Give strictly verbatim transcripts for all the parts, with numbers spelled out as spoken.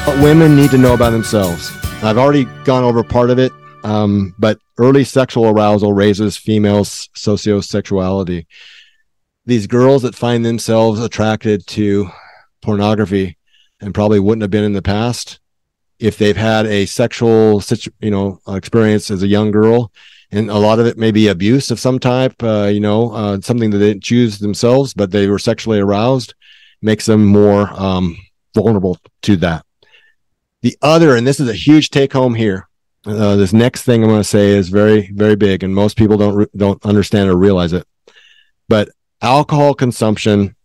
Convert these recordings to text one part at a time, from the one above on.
What women need to know about themselves. I've already gone over part of it, um, but early sexual arousal raises females' sociosexuality. These girls that find themselves attracted to pornography and probably wouldn't have been in the past if they've had a sexual situ- you know, experience as a young girl, and a lot of it may be abuse of some type, uh, you know, uh, something that they didn't choose themselves, but they were sexually aroused, makes them more um, vulnerable to that. The other, and this is a huge take home here, uh, this next thing I'm going to say is very, very big, and most people don't re- don't understand or realize it. But alcohol consumption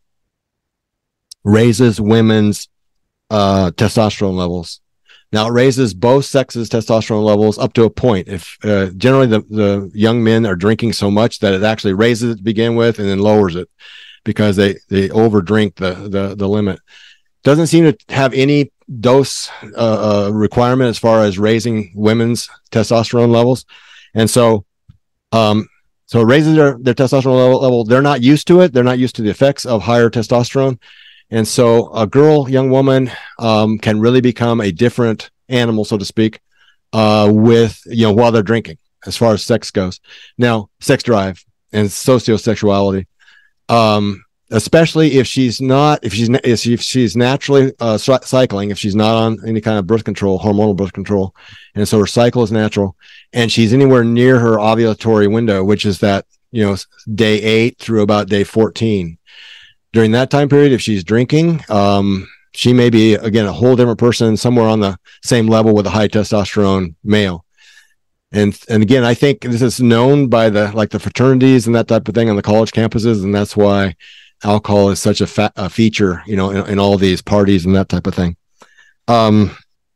raises women's uh, testosterone levels. Now, it raises both sexes' testosterone levels up to a point. If uh, generally the, the young men are drinking so much that it actually raises it to begin with and then lowers it because they, they overdrink the, the, the limit. Doesn't seem to have any dose uh, uh, requirement as far as raising women's testosterone levels. And so, um, so it raises their, their testosterone level, level. They're not used to it. They're not used to the effects of higher testosterone. And so a girl, young woman, um, can really become a different animal, so to speak, uh, with, you know, while they're drinking, as far as sex goes. Now, sex drive and sociosexuality, um, especially if she's not, if she's, if, she, if she's naturally uh, cycling, if she's not on any kind of birth control, hormonal birth control, and so her cycle is natural, and she's anywhere near her ovulatory window, which is that, you know, day eight through about day fourteen. During that time period, if she's drinking, um, she may be, again, a whole different person, somewhere on the same level with a high testosterone male. And and again, I think this is known by the like the fraternities and that type of thing on the college campuses, and that's why alcohol is such a, fa- a feature, you know, in, in all these parties and that type of thing. Um,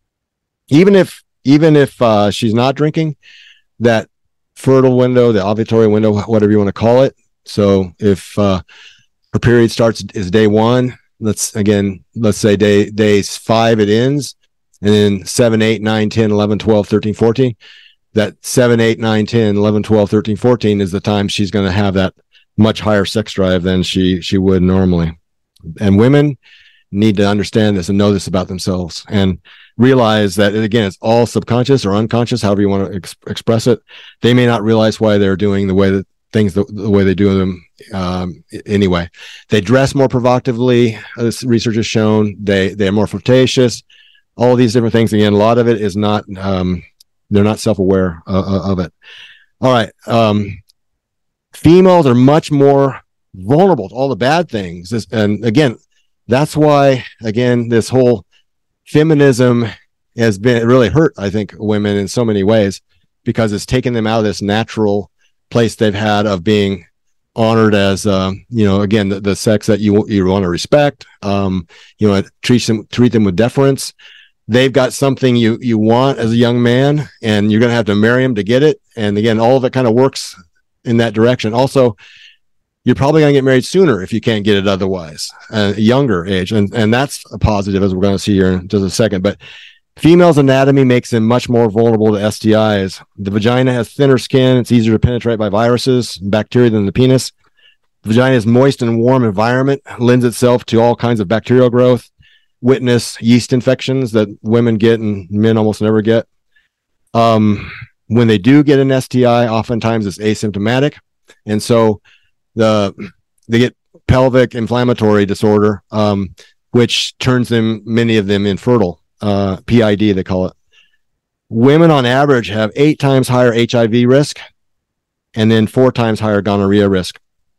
even if even if uh, she's not drinking, that fertile window, the ovulatory window, whatever you want to call it. So if uh, her period starts is day one, let's again, let's say day days five it ends, and then seven, eight, nine, ten, eleven, twelve, thirteen, fourteen. That seven, eight, nine, ten, eleven, twelve, thirteen, fourteen is the time she's going to have that much higher sex drive than she she would normally. And women need to understand this and know this about themselves and realize that, again, it's all subconscious or unconscious, however you want to ex- express it. They may not realize why they're doing the way that things the, the way they do them um, anyway. They dress more provocatively, as research has shown. They they're more flirtatious. All these different things. Again, a lot of it is not um, they're not self-aware uh, of it. All right. Um, females are much more vulnerable to all the bad things. This, and again, that's why, again, this whole feminism has been really hurt, I think, women in so many ways, because it's taken them out of this natural place they've had of being honored as, um, you know, again, the, the sex that you you want to respect, um, you know, treat them, treat them with deference. They've got something you, you want as a young man, and you're going to have to marry him to get it. And again, all of it kind of works in that direction. Also, you're probably going to get married sooner if you can't get it otherwise, uh, a younger age. And, and that's a positive, as we're going to see here in just a second. But females' anatomy makes them much more vulnerable to S T Is. The vagina has thinner skin. It's easier to penetrate by viruses and bacteria than the penis. The vagina's moist and warm environment lends itself to all kinds of bacterial growth. Witness yeast infections that women get and men almost never get. Um, when they do get an S T I, oftentimes it's asymptomatic. And so the they get pelvic inflammatory disorder, um, which turns them, many of them, infertile. Uh, P I D, they call it. Women on average have eight times higher H I V risk and then four times higher gonorrhea risk.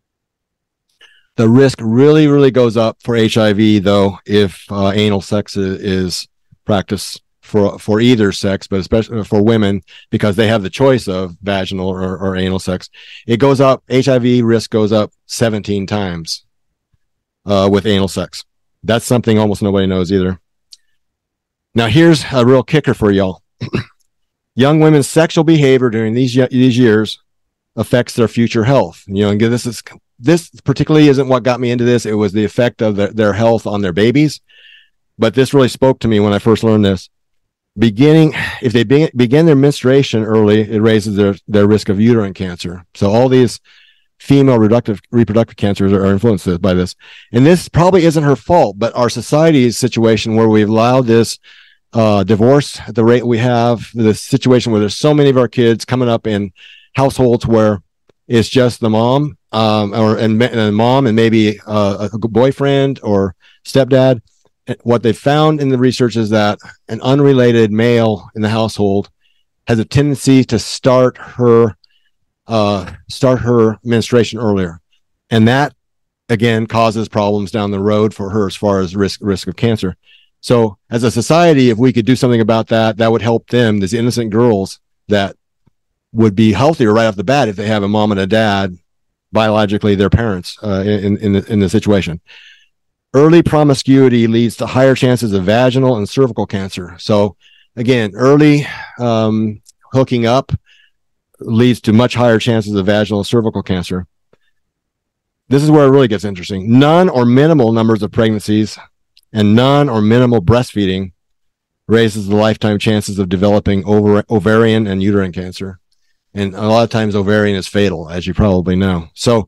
The risk really, really goes up for H I V, though, if uh, anal sex is, is practiced for for either sex, but especially for women, because they have the choice of vaginal or, or anal sex. It goes up, H I V risk goes up seventeen times uh, with anal sex. That's something almost nobody knows either. Now, here's a real kicker for y'all. Young women's sexual behavior during these these years affects their future health. You know, and this is this particularly isn't what got me into this. It was the effect of the, their health on their babies. But this really spoke to me when I first learned this. Beginning, if they be, begin their menstruation early, it raises their, their risk of uterine cancer. So all these female reproductive reproductive cancers are, are influenced by this. And this probably isn't her fault, but our society's situation where we've allowed this uh, divorce at the rate we have, the situation where there's so many of our kids coming up in households where it's just the mom, um, or and, and mom and maybe uh, a boyfriend or stepdad. What they found in the research is that an unrelated male in the household has a tendency to start her uh, start her menstruation earlier, and that again causes problems down the road for her as far as risk risk of cancer. So, as a society, if we could do something about that, that would help them. These innocent girls that would be healthier right off the bat if they have a mom and a dad, biologically their parents, uh, in in the, in the situation. Early promiscuity leads to higher chances of vaginal and cervical cancer. So again, early um, hooking up leads to much higher chances of vaginal and cervical cancer. This is where it really gets interesting. None or minimal numbers of pregnancies and none or minimal breastfeeding raises the lifetime chances of developing over, ovarian and uterine cancer. And a lot of times ovarian is fatal, as you probably know. So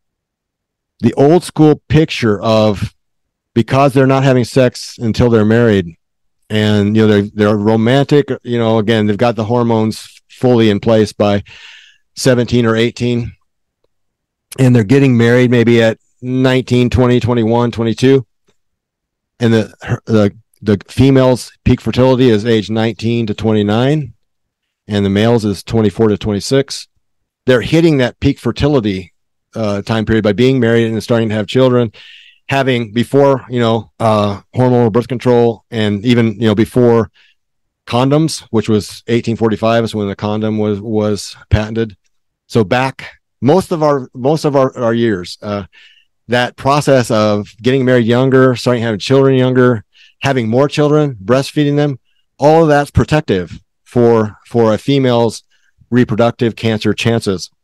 the old school picture of, because they're not having sex until they're married, and you know they're they're romantic, you know, again, they've got the hormones fully in place by seventeen or eighteen, and they're getting married maybe at nineteen, twenty, twenty-one, twenty-two, and the the the female's peak fertility is age nineteen to twenty-nine, and the male's is twenty-four to twenty-six. They're hitting that peak fertility uh, time period by being married and starting to have children, having before, you know, uh, hormonal birth control, and even, you know, before condoms, which was eighteen forty-five is when the condom was, was patented. So back most of our, most of our, our years, uh, that process of getting married younger, starting having children younger, having more children, breastfeeding them, all of that's protective for, for a female's reproductive cancer chances.